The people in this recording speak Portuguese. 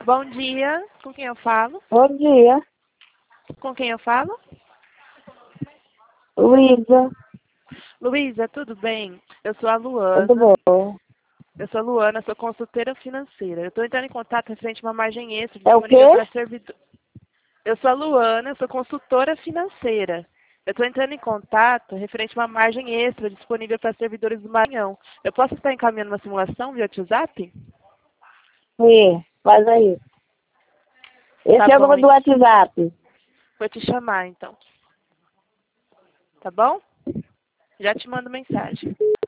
Bom dia, com quem eu falo? Bom dia, Com quem eu falo? Luísa. Luísa, tudo bem? Eu sou a Tudo Luana. bom? Eu sou a Luana, sou consultora financeira. Eu estou entrando em contato referente a uma margem extra É o disponível quê? para servidor. Eu sou a Luana, sou consultora financeira. Eu estou entrando em contato referente a uma margem extra disponível para servidores do Maranhão. Eu posso estar encaminhando uma simulação via WhatsApp? Sim, faz aí. Tá Esse é o bom, número do hein? WhatsApp. Vou te chamar então. Tá bom? Já te mando mensagem.